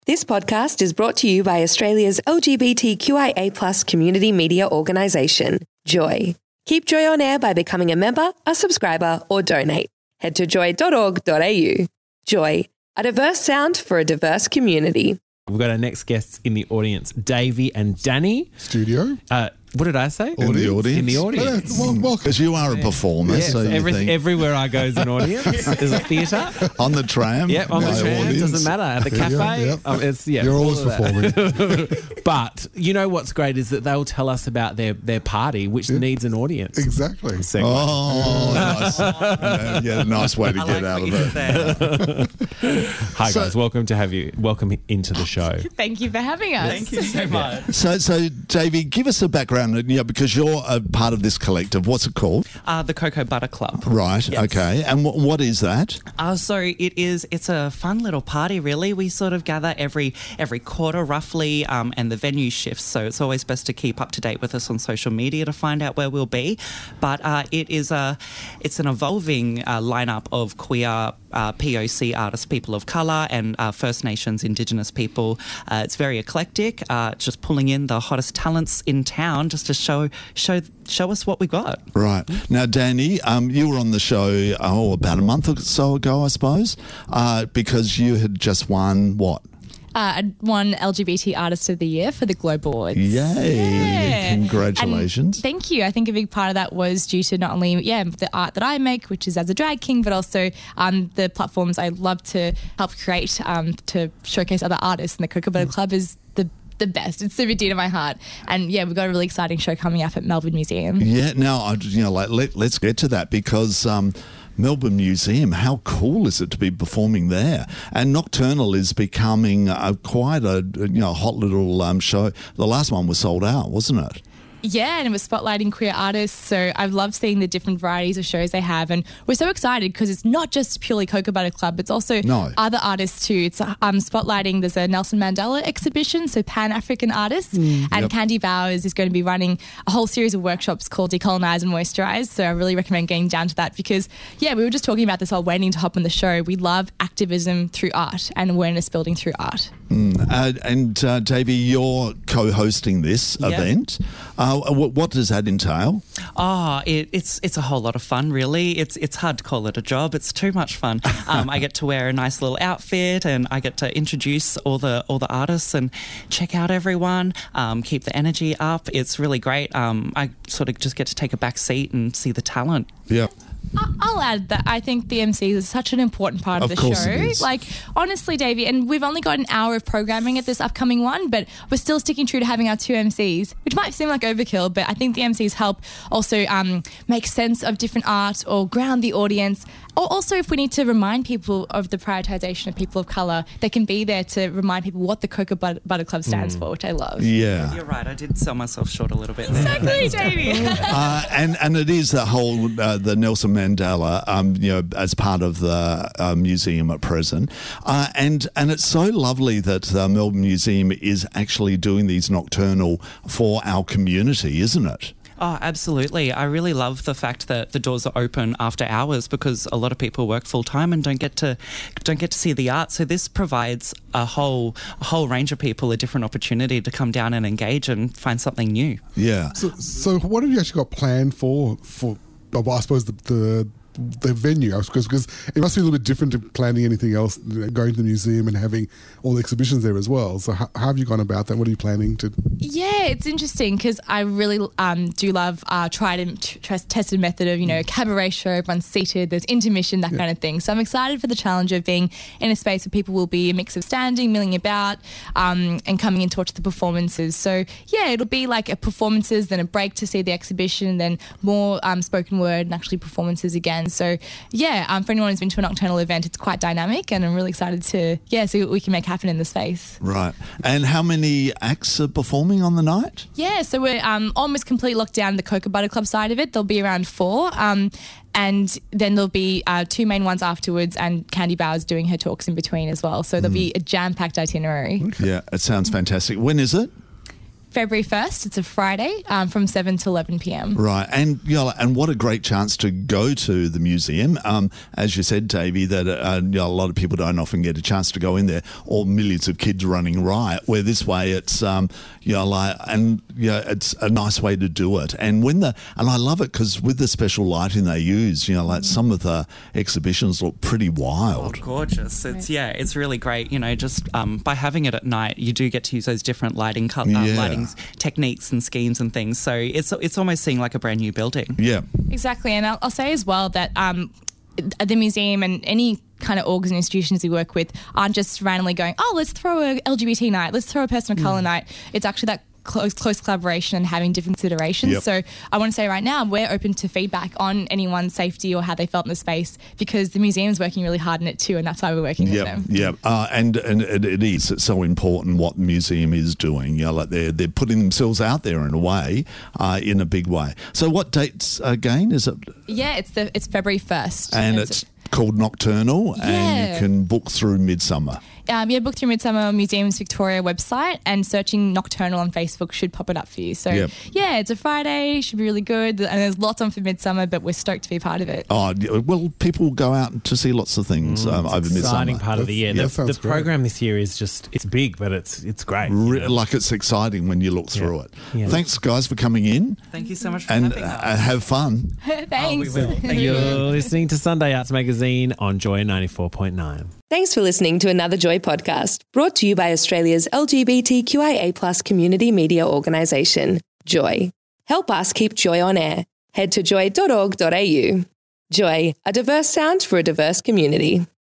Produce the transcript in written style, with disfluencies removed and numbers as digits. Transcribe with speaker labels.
Speaker 1: This podcast is brought to you by Australia's LGBTQIA+ community media organisation, Joy. Keep Joy on air by becoming a member, a subscriber, or donate. Head to joy.org.au. Joy, a diverse sound for a diverse community.
Speaker 2: We've got our next guests in the audience, Davey and Danny.
Speaker 3: Studio.
Speaker 2: What did I say?
Speaker 4: In the audience.
Speaker 2: In the audience.
Speaker 4: Well, because you are a performer,
Speaker 2: Yes,
Speaker 4: so you think
Speaker 2: everywhere I go is an audience. There's a theatre.
Speaker 4: on the tram.
Speaker 2: Yep, on the
Speaker 4: no
Speaker 2: tram.
Speaker 4: audience.
Speaker 2: Doesn't matter. At the cafe.
Speaker 3: Yep. You're always
Speaker 2: all of that.
Speaker 3: performing.
Speaker 2: But you know what's great is that they'll tell us about their party, which needs an audience.
Speaker 3: Exactly.
Speaker 4: Oh, nice. Yeah, nice way to get out of it.
Speaker 2: Hi guys, welcome into the show.
Speaker 5: Thank you for having us.
Speaker 6: Thank you so much.
Speaker 4: So, Davey, give us a background, because you're a part of this collective. What's it called?
Speaker 6: The Cocoa Butter Club.
Speaker 4: Right,
Speaker 6: Yes.
Speaker 4: okay. And what is that?
Speaker 6: So it's a fun little party, really. We sort of gather every quarter roughly, and the venue shifts, so it's always best to keep up to date with us on social media to find out where we'll be. But it's an evolving lineup of queer POC artists, people of colour, and First Nations, Indigenous people. It's very eclectic, just pulling in the hottest talents in town just to show us what we got.
Speaker 4: Right. Now, Danny, you were on the show, about a month or so ago, I suppose, because you had just won what?
Speaker 5: I won LGBT Artist of the Year for the Globe Awards.
Speaker 4: Yay.
Speaker 5: Yeah.
Speaker 4: Congratulations.
Speaker 5: And thank you. I think a big part of that was due to not only the art that I make, which is as a drag king, but also the platforms I love to help create to showcase other artists. And the Cocoa Butter Club is the best. It's super dear to my heart. And yeah, we've got a really exciting show coming up at Melbourne Museum.
Speaker 4: Yeah, now, let's get to that because Melbourne Museum, how cool is it to be performing there? And Nocturnal is becoming quite a hot little show. The last one was sold out, wasn't it?
Speaker 5: Yeah, and it was spotlighting queer artists. So I love seeing the different varieties of shows they have. And we're so excited because it's not just purely Cocoa Butter Club, it's also other artists too. It's spotlighting, there's a Nelson Mandela exhibition, so Pan-African artists. And Candy Bowers is going to be running a whole series of workshops called Decolonize and Moisturize. So I really recommend getting down to that because, we were just talking about this while waiting to hop on the show. We love activism through art and awareness building through art.
Speaker 4: And Davey, you're co-hosting this event. What does that entail?
Speaker 6: It's a whole lot of fun, really. It's hard to call it a job. It's too much fun. I get to wear a nice little outfit, and I get to introduce all the artists and check out everyone. Keep the energy up. It's really great. I sort of just get to take a back seat and see the talent.
Speaker 4: Yeah.
Speaker 5: I'll add that I think the MC is such an important part of the
Speaker 4: course
Speaker 5: show.
Speaker 4: it is.
Speaker 5: Like, honestly, Davey, and we've only got an hour of programming at this upcoming one, but we're still sticking true to having our two MCs, which might seem like overkill, but I think the MCs help also make sense of different art or ground the audience. Or also, if we need to remind people of the prioritisation of people of colour, they can be there to remind people what the Cocoa Butter Club stands for, which I love.
Speaker 4: Yeah.
Speaker 6: You're right. I did sell myself short a little bit there.
Speaker 5: Exactly, Davey.
Speaker 4: And it is the whole the Nelson Mandela, as part of the museum at present, and it's so lovely that the Melbourne Museum is actually doing these Nocturnal for our community, isn't it?
Speaker 6: Oh, absolutely. I really love the fact that the doors are open after hours because a lot of people work full time and don't get to see the art. So this provides a whole range of people a different opportunity to come down and engage and find something new.
Speaker 4: Yeah.
Speaker 3: So what have you actually got planned for I suppose the venue, because it must be a little bit different to planning anything else, going to the museum and having all the exhibitions there as well. So how have you gone about that? What are you planning to?
Speaker 5: Yeah, it's interesting because I really do love tried and tested method of, cabaret show, everyone's seated, there's intermission, that kind of thing. So I'm excited for the challenge of being in a space where people will be a mix of standing, milling about, and coming in to watch the performances. So yeah, it'll be like a performances, then a break to see the exhibition, then more spoken word and actually performances again. So yeah, for anyone who's been to a Nocturnal event, it's quite dynamic, and I'm really excited to see what we can make happen in the space.
Speaker 4: Right. And how many acts are performing on the night?
Speaker 5: Yeah, so we're almost completely locked down the Cocoa Butter Club side of it. There'll be around 4. And then there'll be 2 main ones afterwards, and Candy Bowers doing her talks in between as well. So there'll be a jam-packed itinerary.
Speaker 4: Yeah, it sounds fantastic. When is it?
Speaker 5: February 1st. It's a Friday from 7 to 11 p.m.
Speaker 4: Right, and and what a great chance to go to the museum. As you said, Davey, that a lot of people don't often get a chance to go in there, or millions of kids running riot. Where this way, it's it's a nice way to do it. And I love it because with the special lighting they use, some of the exhibitions look pretty wild.
Speaker 6: Oh, gorgeous! It's really great. Just by having it at night, you do get to use those different lighting techniques and schemes and things. So it's almost seeing like a brand new building.
Speaker 4: Yeah,
Speaker 5: exactly. And I'll say as well that the museum and any kind of orgs and institutions we work with aren't just randomly going, oh, let's throw a LGBT night, let's throw a person of colour night. It's actually that close collaboration and having different considerations.
Speaker 4: Yep.
Speaker 5: So I want to say right now, we're open to feedback on anyone's safety or how they felt in the space, because the museum's working really hard in it too, and that's why we're working with them.
Speaker 4: Yeah, and it is. It's so important what the museum is doing. They're putting themselves out there in a way, in a big way. So what dates again is it?
Speaker 5: Yeah, it's February 1st.
Speaker 4: And it's called Nocturnal, and you can book through Midsummer.
Speaker 5: Book through Midsummer Museums Victoria website, and searching Nocturnal on Facebook should pop it up for you. So, it's a Friday, should be really good. And there's lots on for Midsummer, but we're stoked to be part of it.
Speaker 4: Oh, well, people go out to see lots of things over Midsummer.
Speaker 2: Exciting part of the year. The
Speaker 3: great.
Speaker 2: program this year is it's big, but it's great.
Speaker 4: Like it's exciting when you look through it.
Speaker 2: Yeah.
Speaker 4: Thanks, guys, for coming in.
Speaker 6: Thank you so much for
Speaker 4: and
Speaker 6: having us.
Speaker 4: have fun.
Speaker 5: Thanks.
Speaker 6: We will. Thank
Speaker 2: You're
Speaker 6: you.
Speaker 2: listening to Sunday Arts Magazine on Joy 94.9.
Speaker 1: Thanks for listening to another Joy podcast, brought to you by Australia's LGBTQIA+ community media organisation, Joy. Help us keep Joy on air. Head to joy.org.au. Joy, a diverse sound for a diverse community.